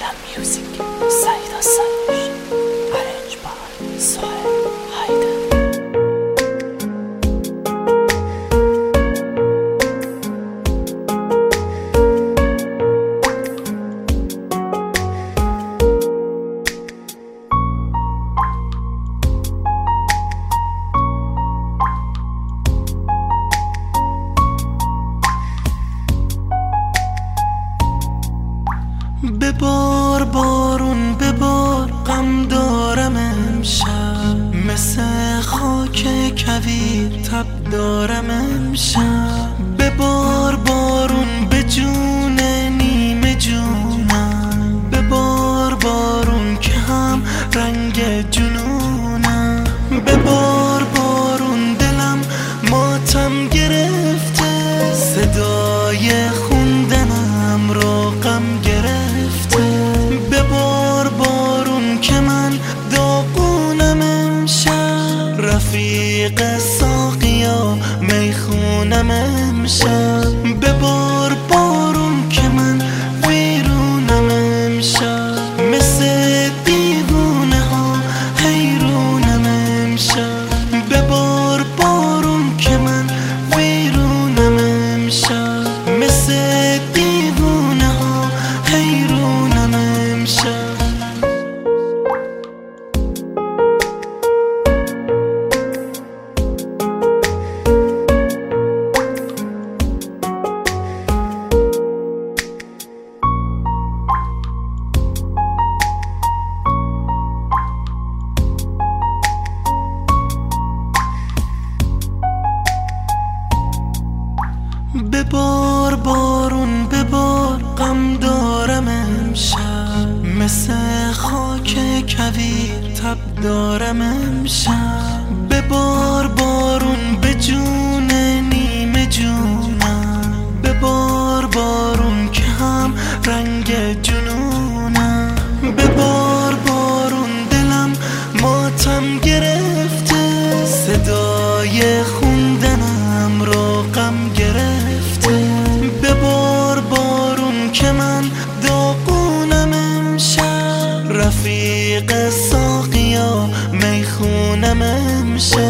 Alam Music, Saïd Hassanush, arranged by Sohail Haidar. ببار بارون ببار، غم دارم امشب، مثل خاک کویر تب دارم امشب. ببار بارون به جون نیمه جونم، ببار بارون که هم رنگ جنونم. ببار بارون دلم ماتم گرفته، صدای خوندنم رو غم گرفته. ببار بارون که من داغونم امشب، رفیق ساقیا میخونم امشب. ببار بارون که من ویرونم امشب، مثل دیوونه ها حیرونم امشب. ببار بارون که من ویرونم امشب، مثل دیوونه ها حیرونم امشب. ببار بارون ببار، غم دارم امشب، مثل خاک کویر تب دارم امشب. ببار بارون به جون نیمه جونم، ببار بارون که هم رنگ جنونم. ببار بارون دلم ماتم گرفته، صدای خوندنم رو غم گرفته. ببار بارون که من داغونم امشب، رفیق ساقیا میخونم امشب.